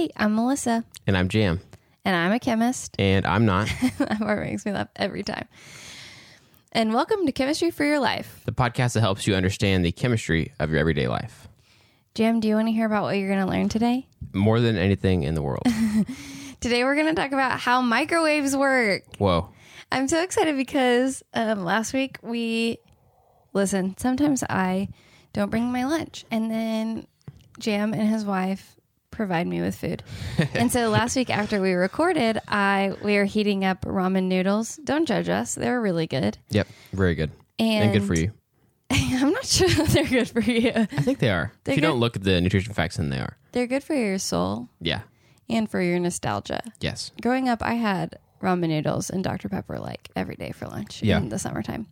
Hey, I'm Melissa. And I'm Jam. And I'm a chemist. And I'm not. That part makes me laugh every time. And welcome to Chemistry for Your Life, The podcast that helps you understand the chemistry of your everyday life. Jam, do you want to hear about what you're going to learn today? More than anything in the world. Today we're going to talk about how microwaves work. Whoa. I'm so excited because last week sometimes I don't bring my lunch, and then Jam and his wife provide me with food. And so last week after we recorded, we were heating up ramen noodles. Don't judge us. They were really good. Yep. Very good. And good for you. I'm not sure that they're good for you. I think they are. They're if you good. don't look at the nutrition facts, then they are. They're good for your soul Yeah. and for your nostalgia. Yes. Growing up, I had ramen noodles and Dr. Pepper like every day for lunch Yeah. in the summertime.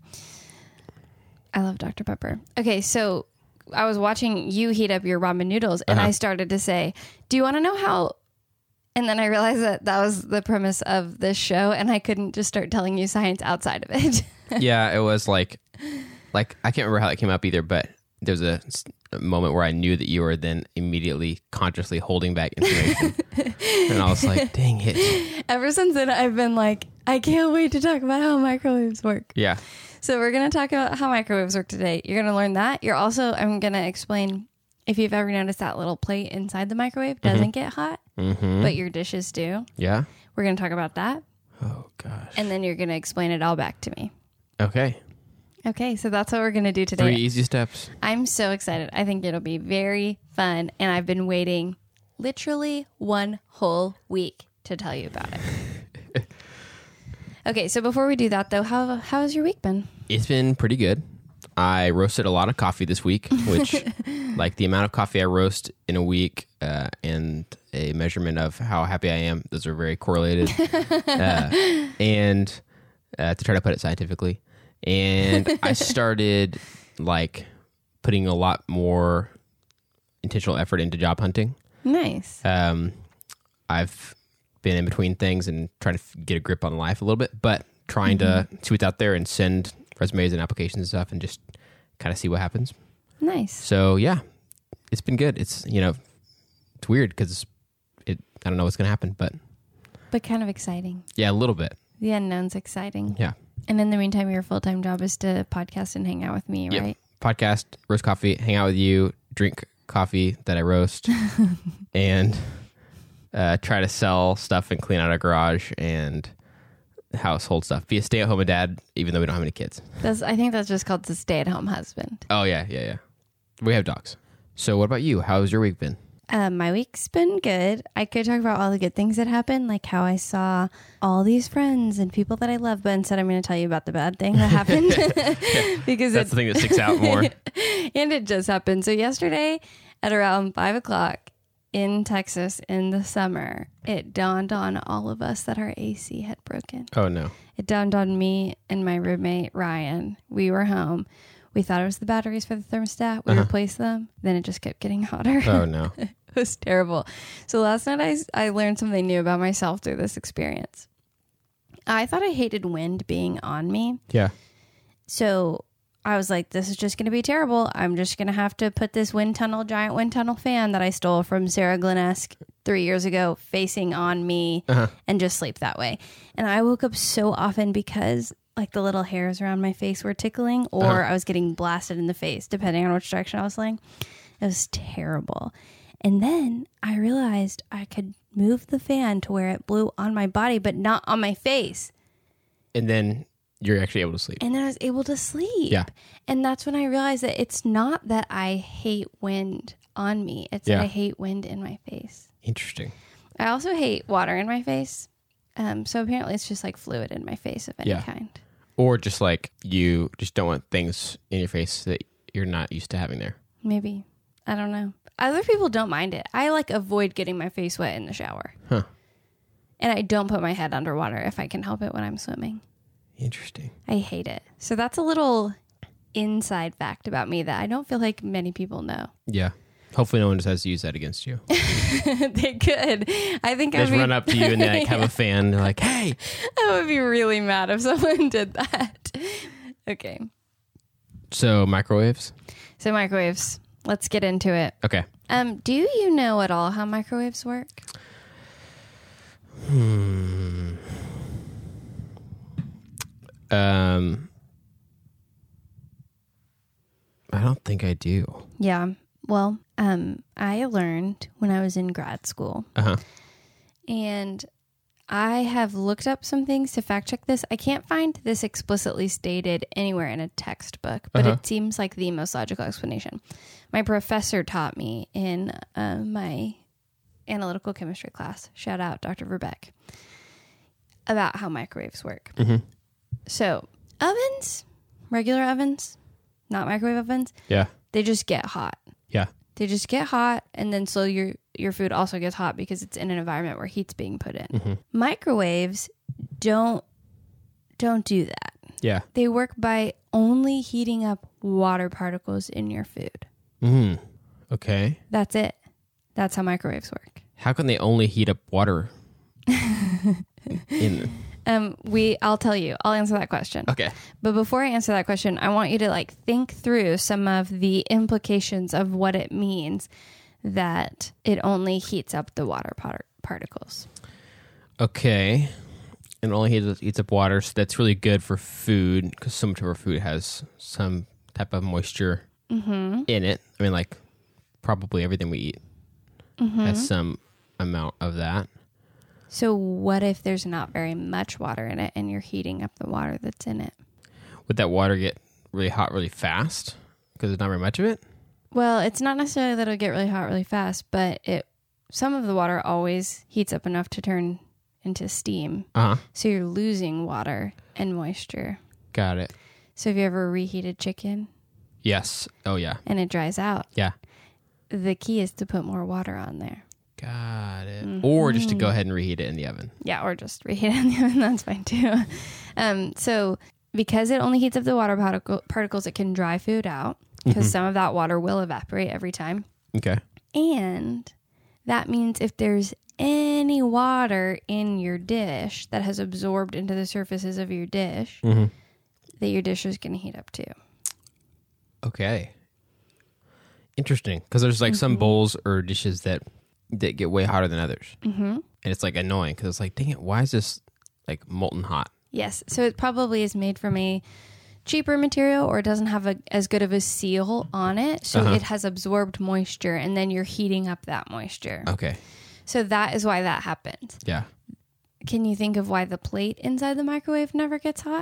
I love Dr. Pepper. Okay, so I was watching you heat up your ramen noodles, and I started to say, do you want to know how? And then I realized that was the premise of this show, and I couldn't just start telling you science outside of it. Yeah, it was like I can't remember how it came up either, but there was a moment where I knew that you were then immediately consciously holding back information. And I was like, dang it. Ever since then, I've been like, I can't wait to talk about how microwaves work. Yeah. So we're going to talk about how microwaves work today. You're going to learn that. I'm going to explain if you've ever noticed that little plate inside the microwave doesn't get hot, but your dishes do. Yeah. We're going to talk about that. Oh, gosh. And then you're going to explain it all back to me. Okay. Okay, so that's what we're going to do today. 3 easy steps. I'm so excited. I think it'll be very fun. And I've been waiting literally one whole week to tell you about it. Okay, so before we do that, though, how has your week been? It's been pretty good. I roasted a lot of coffee this week, which, like the amount of coffee I roast in a week and a measurement of how happy I am, those are very correlated. And to try to put it scientifically. And I started like putting a lot more intentional effort into job hunting. Nice. I've been in between things and trying to get a grip on life a little bit, but trying to see what's out there and send resumes and applications and stuff and just kind of see what happens. Nice. So yeah, it's been good. It's, it's weird because I don't know what's going to happen, but kind of exciting. yeah, a little bit. The unknown's exciting. Yeah. And in the meantime, your full-time job is to podcast and hang out with me, Yep. right? Podcast, roast coffee, hang out with you, drink coffee that I roast, and try to sell stuff and clean out our garage and household stuff. Be a stay-at-home dad, even though we don't have any kids. I think that's just called the stay-at-home husband. Oh, yeah. We have dogs. So what about you? How's your week been? My week's been good. I could talk about all the good things that happened, like how I saw all these friends and people that I love, but instead I'm going to tell you about the bad thing that happened. Because that's the thing that sticks out more. And it just happened. So yesterday at around 5 o'clock in Texas in the summer, it dawned on all of us that our AC had broken. Oh, no. It dawned on me and my roommate, Ryan. We were home. We thought it was the batteries for the thermostat. We replaced them. Then it just kept getting hotter. Oh, no. It was terrible. So last night I learned something new about myself through this experience. I thought I hated wind being on me. Yeah. So I was like, this is just going to be terrible. I'm just going to have to put this giant wind tunnel fan that I stole from Sarah Glennesk 3 years ago facing on me and just sleep that way. And I woke up so often because like the little hairs around my face were tickling or I was getting blasted in the face, depending on which direction I was laying. It was terrible. And then I realized I could move the fan to where it blew on my body, but not on my face. And then you're actually able to sleep. And then I was able to sleep. Yeah. And that's when I realized that it's not that I hate wind on me. It's that I hate wind in my face. Interesting. I also hate water in my face. So apparently it's just like fluid in my face of any kind. Or just like you just don't want things in your face that you're not used to having there. Maybe. I don't know. Other people don't mind it. I like avoid getting my face wet in the shower. Huh. And I don't put my head underwater if I can help it when I'm swimming. Interesting. I hate it. So that's a little inside fact about me that I don't feel like many people know. Yeah. Hopefully no one decides to use that against you. They could. I think They just run up to you and they like have a fan. They're like, hey. I would be really mad if someone did that. Okay. So microwaves? So microwaves. Let's get into it. Okay. Do you know at all how microwaves work? I don't think I do. Yeah. Well, I learned when I was in grad school, and I have looked up some things to fact check this. I can't find this explicitly stated anywhere in a textbook, but it seems like the most logical explanation. My professor taught me in my analytical chemistry class, shout out Dr. Verbeck, about how microwaves work. So ovens, regular ovens, not microwave ovens, they just get hot. Yeah. They just get hot, and then so your food also gets hot because it's in an environment where heat's being put in. Microwaves don't do that. Yeah. They work by only heating up water particles in your food. Okay. That's it. That's how microwaves work. How can they only heat up water? I'll tell you. I'll answer that question. Okay. But before I answer that question, I want you to think through some of the implications of what it means that it only heats up the water particles. Okay. And only heats up water, so that's really good for food because so much of our food has some type of moisture in it. I mean, probably everything we eat has some amount of that. So what if there's not very much water in it and you're heating up the water that's in it? Would that water get really hot really fast because there's not very much of it? Well, it's not necessarily that it'll get really hot really fast, but some of the water always heats up enough to turn into steam. So you're losing water and moisture. Got it. So have you ever reheated chicken? Yes. Oh, yeah. And it dries out. Yeah. The key is to put more water on there. Got it. Or just to go ahead and reheat it in the oven. Yeah, or just reheat it in the oven. That's fine too. So because it only heats up the water particles, it can dry food out because some of that water will evaporate every time. Okay. And that means if there's any water in your dish that has absorbed into the surfaces of your dish, that your dish is going to heat up too. Okay. Interesting. Because there's some bowls or dishes that get way hotter than others. And it's annoying because it's dang it, why is this molten hot? Yes. So it probably is made from a cheaper material or it doesn't have as good of a seal on it. So it has absorbed moisture and then you're heating up that moisture. Okay. So that is why that happens. Yeah. Can you think of why the plate inside the microwave never gets hot?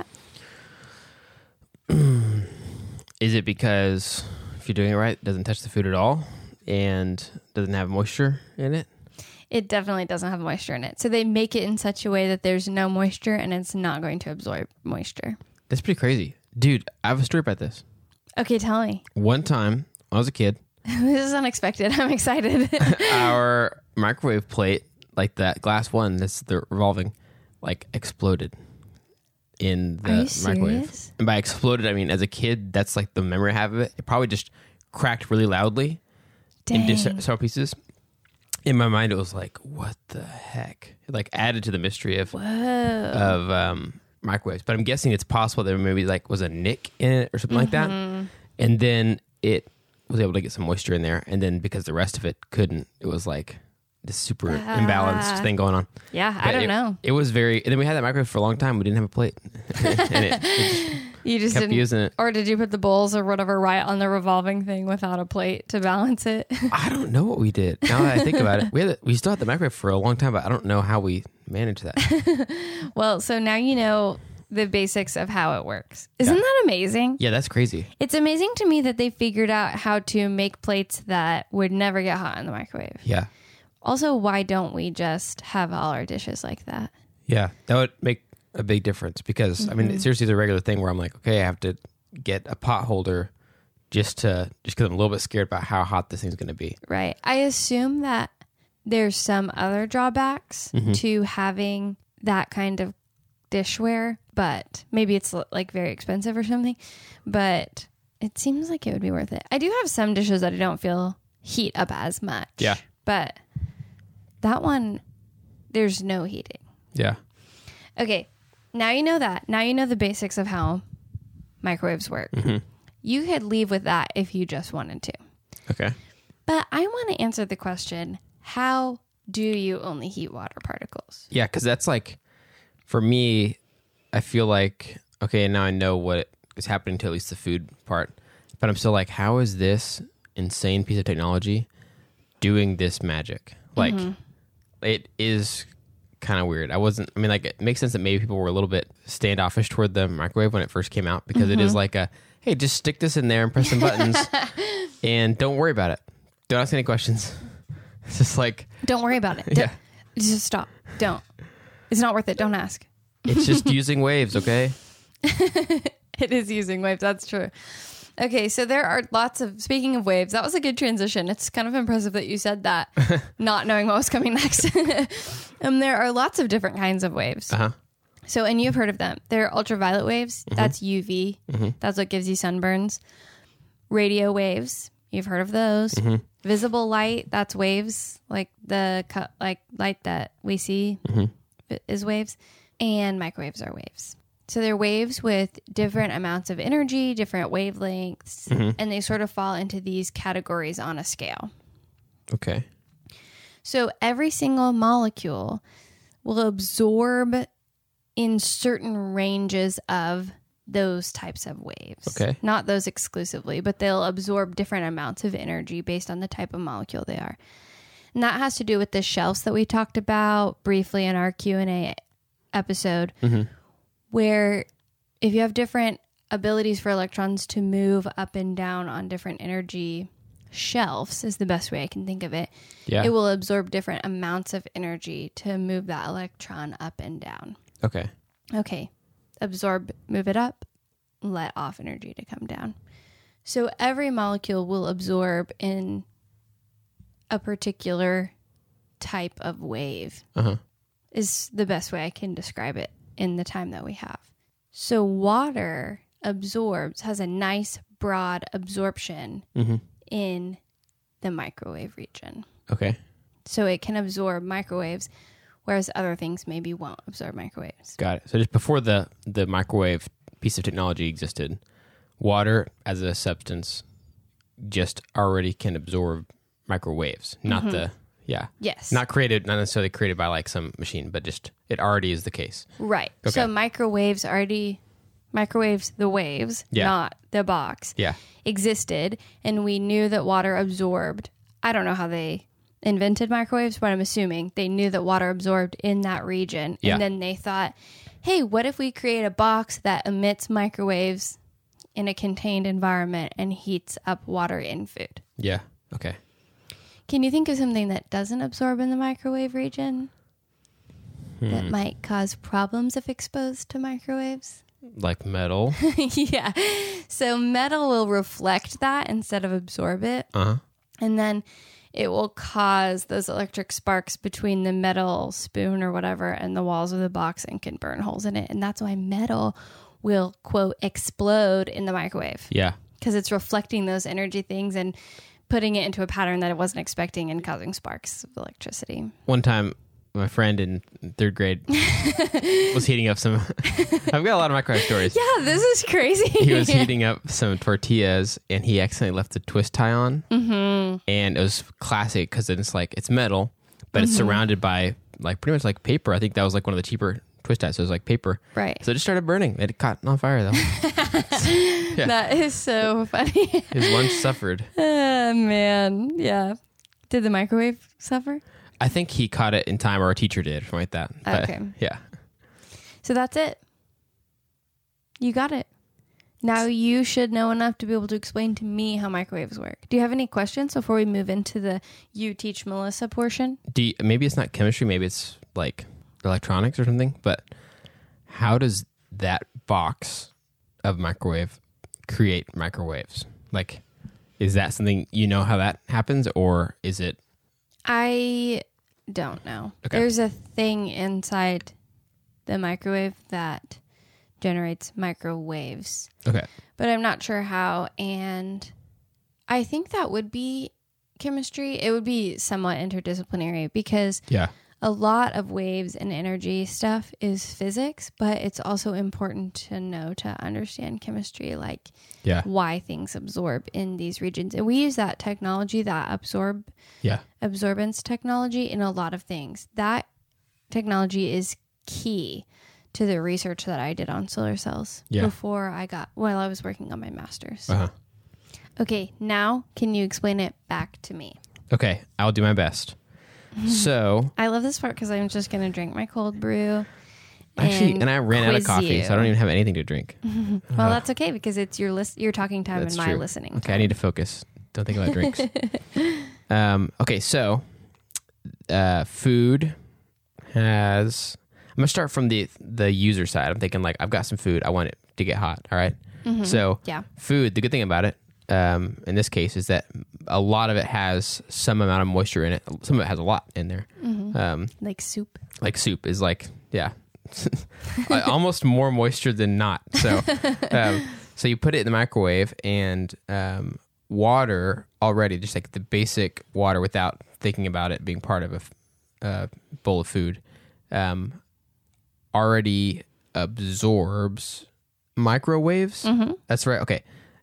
Is it because if you're doing it right, it doesn't touch the food at all and doesn't have moisture in it? It definitely doesn't have moisture in it. So they make it in such a way that there's no moisture and it's not going to absorb moisture. That's pretty crazy. Dude, I have a story about this. Okay, tell me. One time, when I was a kid. This is unexpected. I'm excited. Our microwave plate, that glass one, that's the revolving, exploded in the microwave. Serious? And by exploded, I mean, as a kid, that's the memory I have of it. It probably just cracked really loudly into several pieces. In my mind, it was what the heck? It added to the mystery of microwaves. But I'm guessing it's possible there maybe was a nick in it or something like that. And then it was able to get some moisture in there. And then because the rest of it couldn't, it was this super imbalanced thing going on. Yeah, but I don't know. It was very, and then we had that microwave for a long time. We didn't have a plate. And you just kept didn't using it. Or did you put the bowls or whatever right on the revolving thing without a plate to balance it? I don't know what we did. Now that I think about it, we still had the microwave for a long time, but I don't know how we managed that. Well, so now you know the basics of how it works. Isn't that amazing? Yeah, that's crazy. It's amazing to me that they figured out how to make plates that would never get hot in the microwave. Yeah. Also, why don't we just have all our dishes like that? Yeah, that would make a big difference because, I mean, seriously, it's a regular thing where I'm okay, I have to get a pot holder just because I'm a little bit scared about how hot this thing's going to be. Right. I assume that there's some other drawbacks to having that kind of dishware, but maybe it's very expensive or something, but it seems like it would be worth it. I do have some dishes that I don't feel heat up as much. Yeah. But that one, there's no heating. Yeah. Okay. Now you know that. Now you know the basics of how microwaves work. You could leave with that if you just wanted to. Okay. But I want to answer the question, how do you only heat water particles? Yeah, because that's like, for me, I feel like, okay, now I know what is happening to at least the food part, but I'm still like, how is this insane piece of technology doing this magic? Like, it is kind of weird. Like, it makes sense that maybe people were a little bit standoffish toward the microwave when it first came out, because it is like hey, just stick this in there and press some buttons and don't worry about it. Don't ask any questions. It's just like... Don't worry about it. Yeah. Just stop. Don't. It's not worth it. Don't ask. It's just using waves, okay? It is using waves. That's true. Okay, so there are lots of... Speaking of waves, that was a good transition. It's kind of impressive that you said that, not knowing what was coming next. There are lots of different kinds of waves. Uh-huh. So, and you've heard of them. They're ultraviolet waves. That's UV. That's what gives you sunburns. Radio waves. You've heard of those. Visible light. That's waves, like the light that we see is waves. And microwaves are waves. So they're waves with different amounts of energy, different wavelengths, and they sort of fall into these categories on a scale. Okay. So every single molecule will absorb in certain ranges of those types of waves. Okay. Not those exclusively, but they'll absorb different amounts of energy based on the type of molecule they are. And that has to do with the shelves that we talked about briefly in our Q&A episode, where if you have different abilities for electrons to move up and down on different energy shelves, is the best way I can think of it. Yeah. It will absorb different amounts of energy to move that electron up and down. Okay. Okay. Absorb, move it up, let off energy to come down. So every molecule will absorb in a particular type of wave, is the best way I can describe it in the time that we have. So water has a nice broad absorption in the microwave region. Okay. So it can absorb microwaves, whereas other things maybe won't absorb microwaves. Got it. So just before the microwave piece of technology existed, water as a substance just already can absorb microwaves, not Yes. not necessarily created by like some machine, but just it already is the case. Right. Okay. So microwaves, the waves, not the box, existed, and we knew that water absorbed. I don't know how they invented microwaves, but I'm assuming they knew that water absorbed in that region. And then they thought, hey, what if we create a box that emits microwaves in a contained environment and heats up water in food? Yeah. Okay. Can you think of something that doesn't absorb in the microwave region that might cause problems if exposed to microwaves? Like metal. Yeah. So metal will reflect that instead of absorb it. And then it will cause those electric sparks between the metal spoon or whatever and the walls of the box and can burn holes in it. And that's why metal will, quote, explode in the microwave. Yeah. Because it's reflecting those energy things and putting it into a pattern that it wasn't expecting and causing sparks of electricity. One time, my friend in third grade was heating up some... I've got a lot of microwave stories. Yeah, this is crazy. He was heating up some tortillas, and he accidentally left the twist tie on. And it was classic because it's like, it's metal, but it's surrounded by like pretty much like paper. I think that was like one of the cheaper twist ties, so it was like paper. Right. So it just started burning. It caught on fire, though. That is so funny. His lunch suffered. Oh, man. Yeah. Did the microwave suffer? I think he caught it in time, or a teacher did, or something like that. But, okay. Yeah. So that's it. You got it. Now you should know enough to be able to explain to me how microwaves work. Do you have any questions before we move into the You Teach Melissa portion? Maybe it's not chemistry, maybe it's like electronics or something, but how does that box of microwave create microwaves? Like, is that something, you know how that happens, or is it? I don't know. Okay. There's a thing inside the microwave that generates microwaves. Okay. But I'm not sure how. And I think that would be chemistry. It would be somewhat interdisciplinary because a lot of waves and energy stuff is physics, but it's also important to know to understand chemistry, like why things absorb in these regions. And we use that technology, that absorbance technology, in a lot of things. That technology is key to the research that I did on solar cells while I was working on my master's. Okay, now can you explain it back to me? Okay, I'll do my best. So I love this part because I'm just going to drink my cold brew. And I ran out of coffee, so I don't even have anything to drink. Well, that's okay because it's your talking time and my listening time. Okay, I need to focus. Don't think about drinks. Okay, so food has... I'm going to start from the user side. I'm thinking like, I've got some food. I want it to get hot, all right? So food, the good thing about it, in this case, is that a lot of it has some amount of moisture in it. Some of it has a lot in there. Like soup. Like soup is like, almost more moisture than not. So, so you put it in the microwave, and water already, just like the basic water without thinking about it being part of a bowl of food, already absorbs microwaves. That's right. Okay.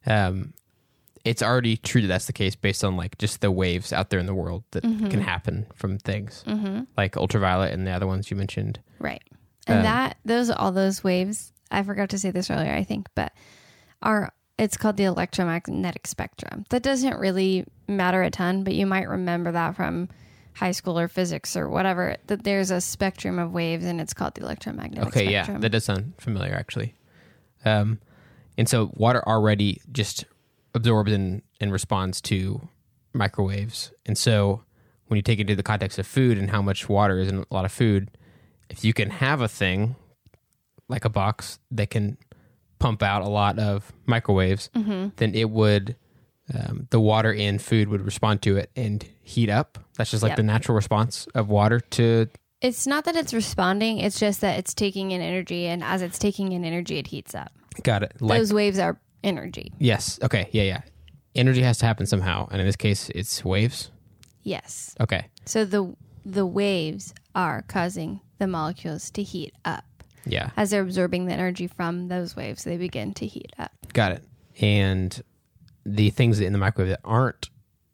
It's already true that that's the case based on like just the waves out there in the world that can happen from things like ultraviolet and the other ones you mentioned. Right. And all those waves, I forgot to say this earlier, I think, but it's called the electromagnetic spectrum. That doesn't really matter a ton, but you might remember that from high school or physics or whatever, that there's a spectrum of waves and it's called the electromagnetic spectrum. Okay, yeah, that does sound familiar actually. And so water already just absorbs and responds to microwaves. And so when you take it into the context of food and how much water is in a lot of food, if you can have a thing like a box that can pump out a lot of microwaves, then it would, the water in food would respond to it and heat up. That's just like the natural response of water to... It's not that it's responding, it's just that it's taking in energy, and as it's taking in energy, it heats up. Got it. Those waves are energy. Yes. Okay. Yeah. Energy has to happen somehow, and in this case, it's waves? Yes. Okay. So the waves are causing the molecules to heat up. Yeah. As they're absorbing the energy from those waves, they begin to heat up. Got it. And the things in the microwave that aren't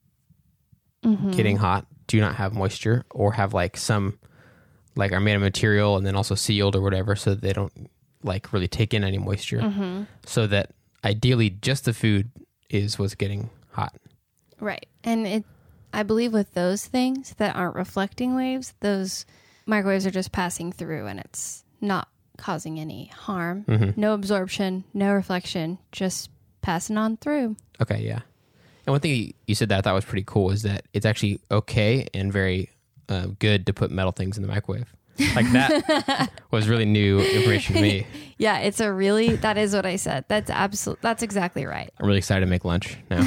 getting hot do not have moisture or have like some, like are made of material and then also sealed or whatever, so that they don't like really take in any moisture. So that ideally just the food is what's getting hot. Right. And I believe with those things that aren't reflecting waves, those microwaves are just passing through and it's not causing any harm. No absorption, no reflection, just passing on through. Okay, yeah. And one thing you said that I thought was pretty cool is that it's actually okay and very good to put metal things in the microwave. Like that was really new information to me. Yeah, that is what I said. That's exactly right. I'm really excited to make lunch now.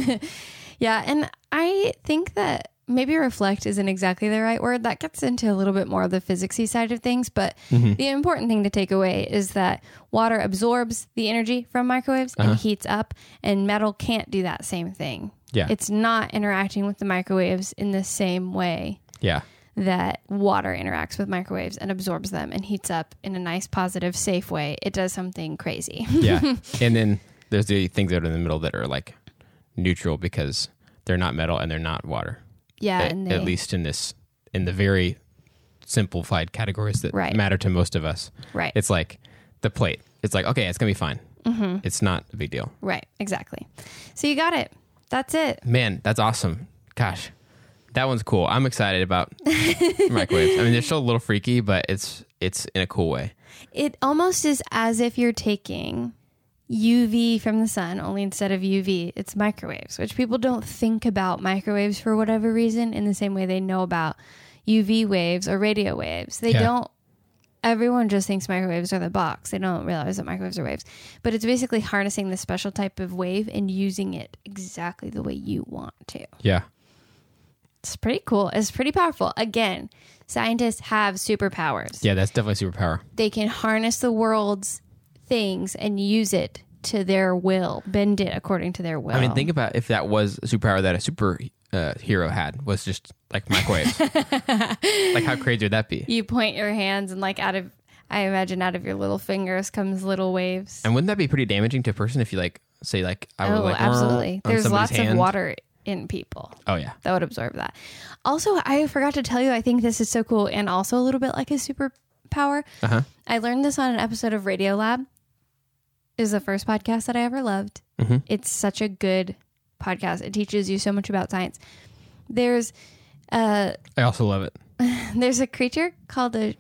Yeah, and I think that maybe reflect isn't exactly the right word. That gets into a little bit more of the physicsy side of things, but the important thing to take away is that water absorbs the energy from microwaves and heats up, and metal can't do that same thing. Yeah. It's not interacting with the microwaves in the same way. Yeah. That water interacts with microwaves and absorbs them and heats up in a nice, positive, safe way. It does something crazy. Yeah. And then there's the things that are in the middle that are like neutral because they're not metal and they're not water. Yeah. At least in the very simplified categories that matter to most of us. Right. It's like the plate. It's like, okay, it's going to be fine. It's not a big deal. Right. Exactly. So you got it. That's it. Man, that's awesome. Gosh. That one's cool. I'm excited about microwaves. I mean, they're still a little freaky, but it's in a cool way. It almost is as if you're taking UV from the sun, only instead of UV, it's microwaves, which people don't think about microwaves for whatever reason in the same way they know about UV waves or radio waves. They don't. Everyone just thinks microwaves are the box. They don't realize that microwaves are waves. But it's basically harnessing the special type of wave and using it exactly the way you want to. Yeah. It's pretty cool. It's pretty powerful. Again, scientists have superpowers. Yeah, that's definitely superpower. They can harness the world's things and use it to their will, bend it according to their will. I mean, think about if that was a superpower that a hero had was just like microwaves. Like how crazy would that be? You point your hands and like I imagine out of your little fingers comes little waves. And wouldn't that be pretty damaging to a person if you like say like I would like absolutely. There's lots hand. of water in people. Oh yeah. That would absorb that. Also, I forgot to tell you, I think this is so cool and also a little bit like a superpower. I learned this on an episode of Radiolab. It was the first podcast that I ever loved. Mm-hmm. It's such a good podcast. It teaches you so much about science. There's I also love it. There's a creature called a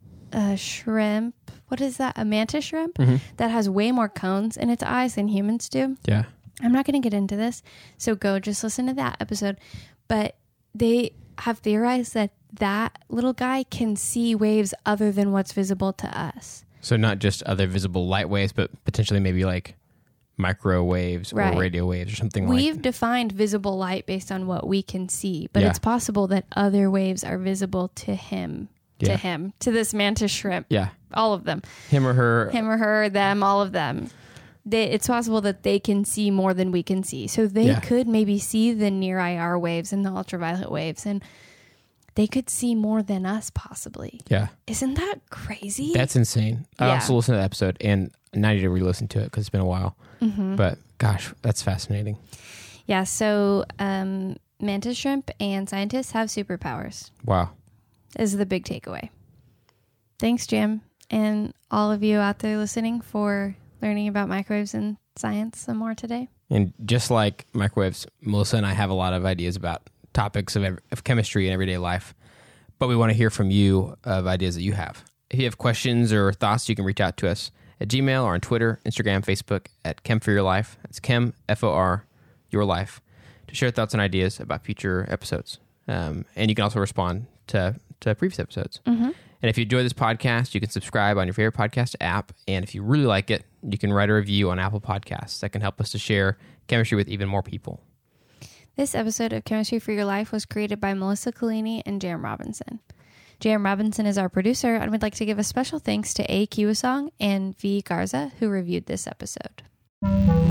shrimp. What is that? A mantis shrimp that has way more cones in its eyes than humans do. Yeah. I'm not going to get into this, so go just listen to that episode. But they have theorized that that little guy can see waves other than what's visible to us. So not just other visible light waves, but potentially maybe like microwaves or radio waves or something like that. We've defined visible light based on what we can see, but it's possible that other waves are visible to him. Yeah. To this mantis shrimp. Yeah. All of them. Him or her, them, all of them. It's possible that they can see more than we can see. So they could maybe see the near IR waves and the ultraviolet waves, and they could see more than us possibly. Yeah. Isn't that crazy? That's insane. I also listened to that episode, and now I need to re-listen to it because it's been a while. Mm-hmm. But gosh, that's fascinating. Yeah, so mantis shrimp and scientists have superpowers. Wow. Is the big takeaway. Thanks, Jim, and all of you out there listening for learning about microwaves and science some more today. And just like microwaves, Melissa and I have a lot of ideas about topics of chemistry and everyday life, but we want to hear from you of ideas that you have. If you have questions or thoughts, you can reach out to us at Gmail or on Twitter, Instagram, Facebook at Chem for Your Life. It's Chem, F-O-R, Your Life, to share thoughts and ideas about future episodes. And you can also respond to previous episodes. Mm-hmm. And if you enjoy this podcast, you can subscribe on your favorite podcast app. And if you really like it, you can write a review on Apple Podcasts. That can help us to share chemistry with even more people. This episode of Chemistry for Your Life was created by Melissa Collini and J.M. Robinson. J.M. Robinson is our producer, and we'd like to give a special thanks to A. Kiwasong and V. Garza, who reviewed this episode.